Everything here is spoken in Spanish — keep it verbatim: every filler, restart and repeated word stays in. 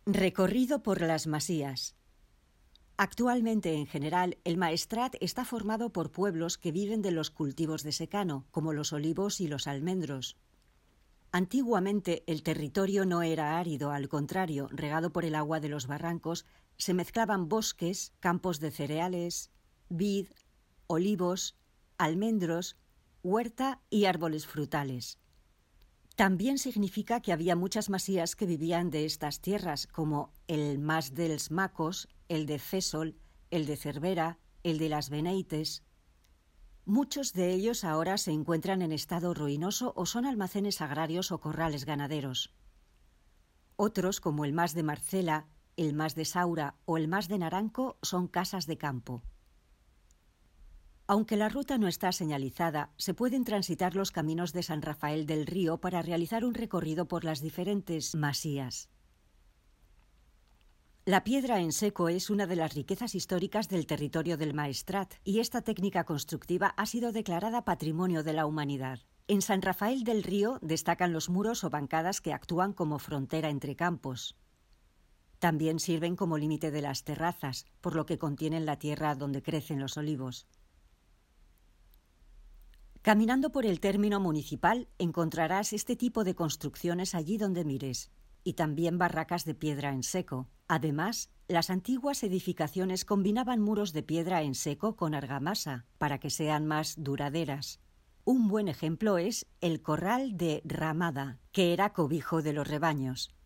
Recorrido por las masías. Actualmente, en general, el Maestrat está formado por pueblos que viven de los cultivos de secano, como los olivos y los almendros. Antiguamente, el territorio no era árido, al contrario, regado por el agua de los barrancos, se mezclaban bosques, campos de cereales, vid, olivos, almendros, huerta y árboles frutales. También significa que había muchas masías que vivían de estas tierras, como el Mas dels Macos, el de Fésol, el de Cervera, el de las Beneites. Muchos de ellos ahora se encuentran en estado ruinoso o son almacenes agrarios o corrales ganaderos. Otros, como el Mas de Marcela, el Mas de Saura o el Mas de Naranco, son casas de campo. Aunque la ruta no está señalizada, se pueden transitar los caminos de San Rafael del Río para realizar un recorrido por las diferentes masías. La piedra en seco es una de las riquezas históricas del territorio del Maestrat y esta técnica constructiva ha sido declarada Patrimonio de la Humanidad. En San Rafael del Río destacan los muros o bancadas que actúan como frontera entre campos. También sirven como límite de las terrazas, por lo que contienen la tierra donde crecen los olivos. Caminando por el término municipal encontrarás este tipo de construcciones allí donde mires, y también barracas de piedra en seco. Además, las antiguas edificaciones combinaban muros de piedra en seco con argamasa para que sean más duraderas. Un buen ejemplo es el corral de Ramada, que era cobijo de los rebaños.